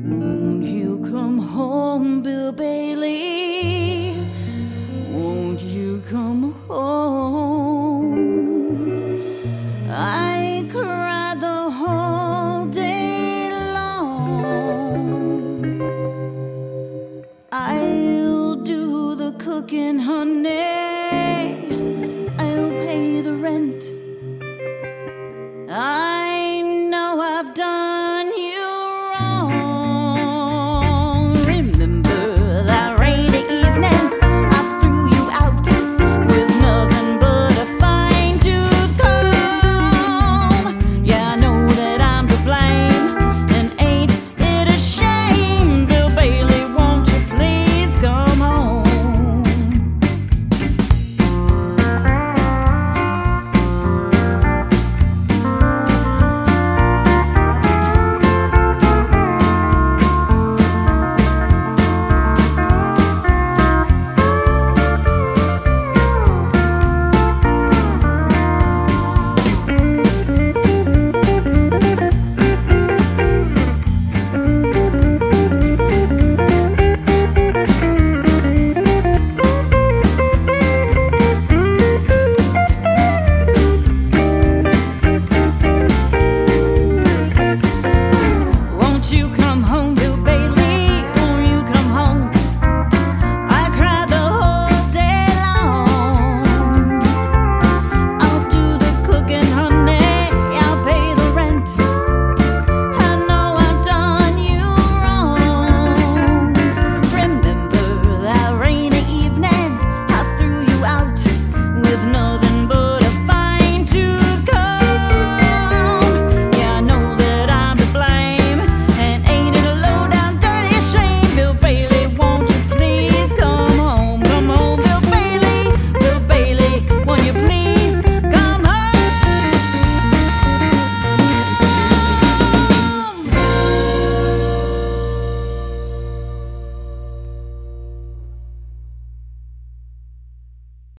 Won't you come home, Bill Bailey? Won't you come home? I cried the whole day long. I'll do the cooking, honey. I'll pay the rent. I know I've done you wrong. Remember that rainy evening I threw you out with nothing but a fine-tooth comb. Yeah, I know that I'm to blame, and ain't it a shame? Bill Bailey, won't you please come home? Won't you come home?